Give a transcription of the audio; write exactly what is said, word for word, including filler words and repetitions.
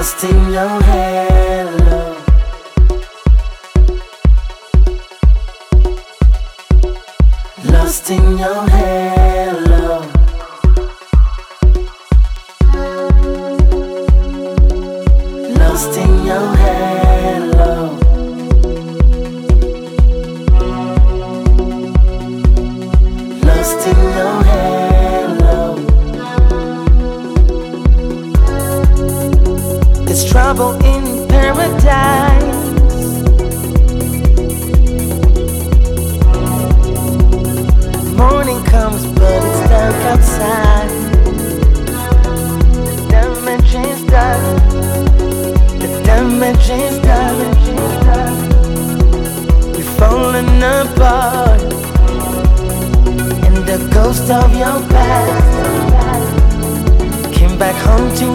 Lost in your halo. Lost in your halo. Lost in your halo. Lost in your halo. There's trouble in paradise. Morning comes, but it's dark outside. The damage is done. The damage is done. We've fallen apart, and the ghost of your past came back home to